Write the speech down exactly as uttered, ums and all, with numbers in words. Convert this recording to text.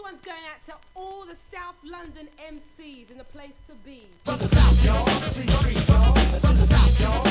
one's going out to all the South London M Cs in the place to be. From the South, y'all. To the street, y'all. To the South, y'all.